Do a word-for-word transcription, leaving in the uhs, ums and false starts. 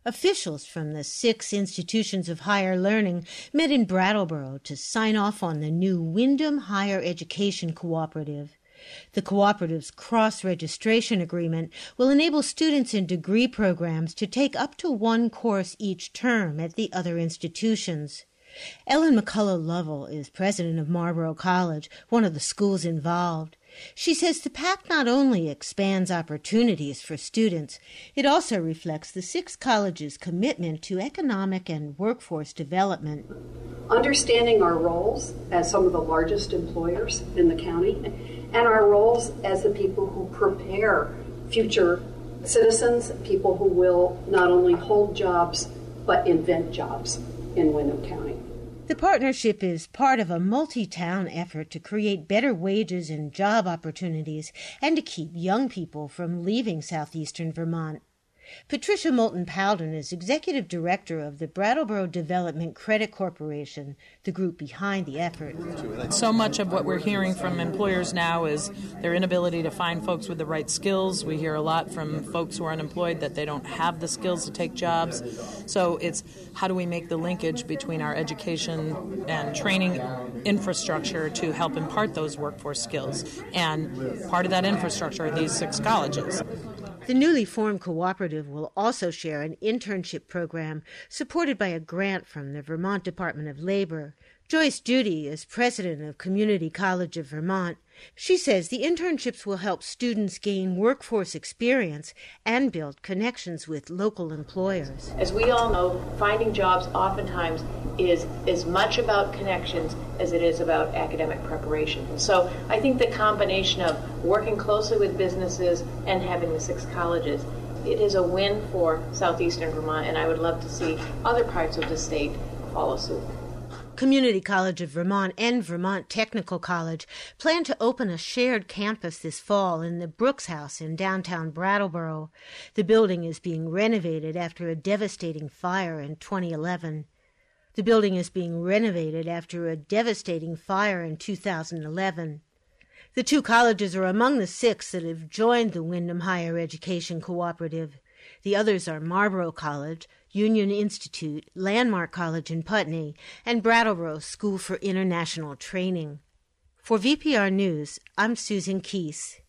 Officials from the six institutions of higher learning met in Brattleboro to sign off on the new Windham Higher Education Cooperative. The cooperative's cross-registration agreement will enable students in degree programs to take up to one course each term at the other institutions. Ellen McCullough Lovell is president of Marlborough College, one of the schools involved. She says the pact not only expands opportunities for students, it also reflects the six colleges' commitment to economic and workforce development. Understanding our roles as some of the largest employers in the county and our roles as the people who prepare future citizens, people who will not only hold jobs but invent jobs in Windham County. The partnership is part of a multi-town effort to create better wages and job opportunities and to keep young people from leaving southeastern Vermont. Patricia Moulton-Powden is executive director of the Brattleboro Development Credit Corporation, the group behind the effort. So much of what we're hearing from employers now is their inability to find folks with the right skills. We hear a lot from folks who are unemployed that they don't have the skills to take jobs. So it's how do we make the linkage between our education and training infrastructure to help impart those workforce skills. And part of that infrastructure are these six colleges. The newly formed cooperative will also share an internship program supported by a grant from the Vermont Department of Labor. Joyce Judy is president of Community College of Vermont. She says the internships will help students gain workforce experience and build connections with local employers. As we all know, finding jobs oftentimes is as much about connections as it is about academic preparation. And so I think the combination of working closely with businesses and having the six colleges, it is a win for southeastern Vermont, and I would love to see other parts of the state follow suit. Community College of Vermont and Vermont Technical College plan to open a shared campus this fall in the Brooks House in downtown Brattleboro. The building is being renovated after a devastating fire in twenty eleven. The building is being renovated after a devastating fire in two thousand eleven. The two colleges are among the six that have joined the Windham Higher Education Cooperative. The others are Marlborough College, Union Institute, Landmark College in Putney, and Brattleboro School for International Training. For V P R News, I'm Susan Keese.